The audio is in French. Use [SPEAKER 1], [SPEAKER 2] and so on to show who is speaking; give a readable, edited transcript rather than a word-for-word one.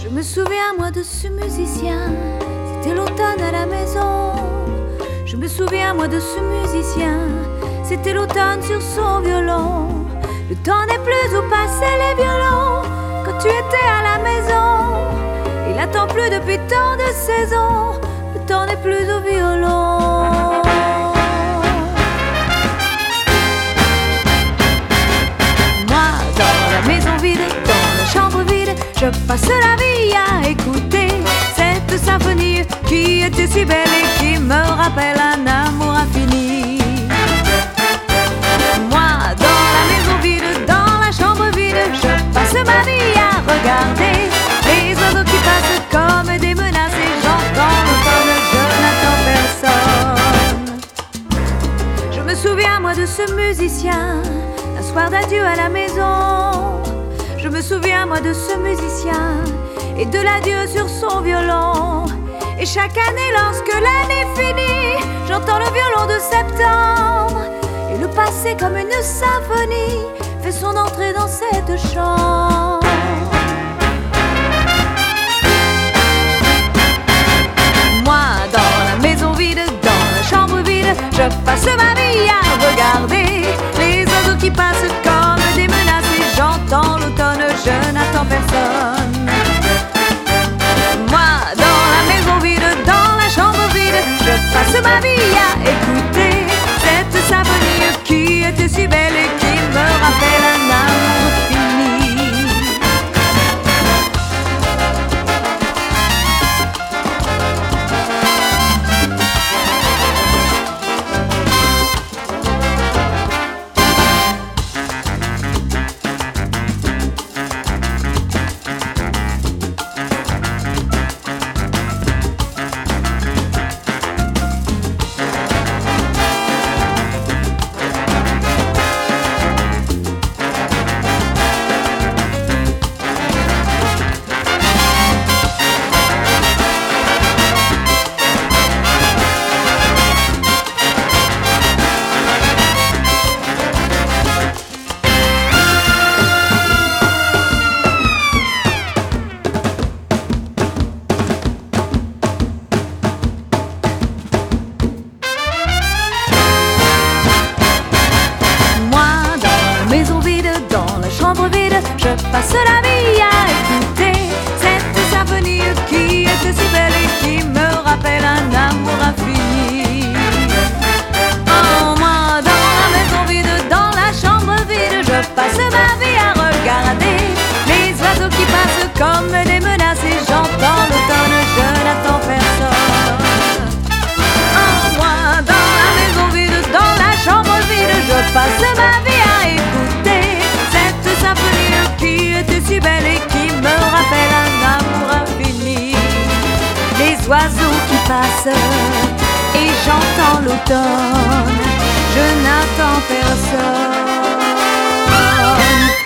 [SPEAKER 1] Je me souviens moi de ce musicien, c'était l'automne à la maison. Je me souviens moi de ce musicien, c'était l'automne sur son violon. Le temps n'est plus où passaient les violons quand tu étais à la maison. Il attend plus depuis tant de saisons, le temps n'est plus au violon. Moi, dans la maison vide, dans la chambre vide, je passe la vie à écouter cette symphonie qui était si belle et qui me rappelle un amour infini. Moi, dans la maison vide, dans la chambre vide, je passe ma vie à regarder les oiseaux qui passent comme des menaces et j'entends l'automne, je n'attends personne. Je me souviens moi de ce musicien, un soir d'adieu à la maison. Je me souviens moi de ce musicien et de l'adieu sur son violon. Et chaque année lorsque l'année finit, j'entends le violon de septembre. Et le passé comme une symphonie fait son entrée dans cette chambre. Moi dans la maison vide, dans la chambre vide, je passe ma vie à regarder les oiseaux qui passent comme des menaces et j'entends l'automne, je n'attends personne. Moi dans la maison vide, dans la chambre vide, je passe ma vie à écouter cette symphonie qui était si belle et qui me rappelle un amour fini. Je passe la vie à écouter cette symphonie qui était si belle et qui me rappelle un amour infini. Oh, moi dans la maison vide, dans la chambre vide, je passe ma vie à regarder les oiseaux qui passent comme des menaces et j'entends l'automne, je n'attends personne. Oh, moi dans la maison vide, dans la chambre vide, je passe ma vie à écouter cette symphonie qui était si belle et qui me rappelle un amour infini. Les oiseaux qui passent et j'entends l'automne, je n'attends personne.